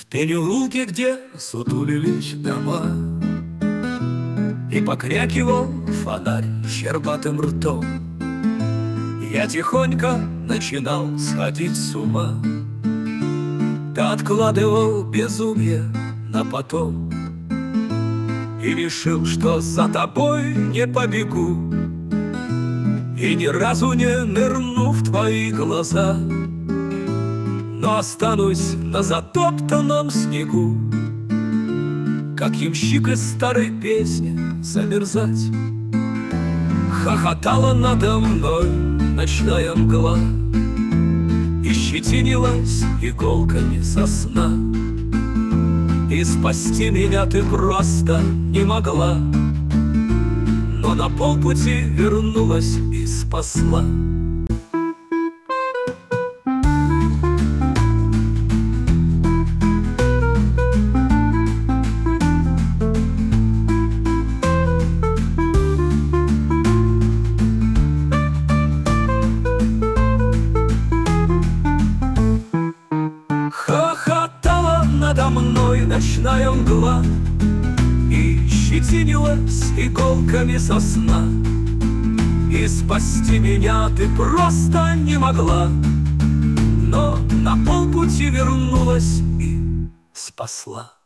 переулке, где сутулились дома, и покрякивал фонарь щербатым ртом, я тихонько начинал сходить с ума. Ты откладывал безумие на потом и решил, что за тобой не побегу, и ни разу не нырну в твои глаза, но останусь на затоптанном снегу, как ямщик из старой песни, замерзать. Хохотала надо мной ночная мгла и щетинилась иголками сосна, и спасти меня ты просто не могла, но на полпути вернулась и спасла. Хохотала надо мной ночная мгла и щетинилась иголками сосна, и спасти меня ты просто не могла, но на полпути вернулась и спасла.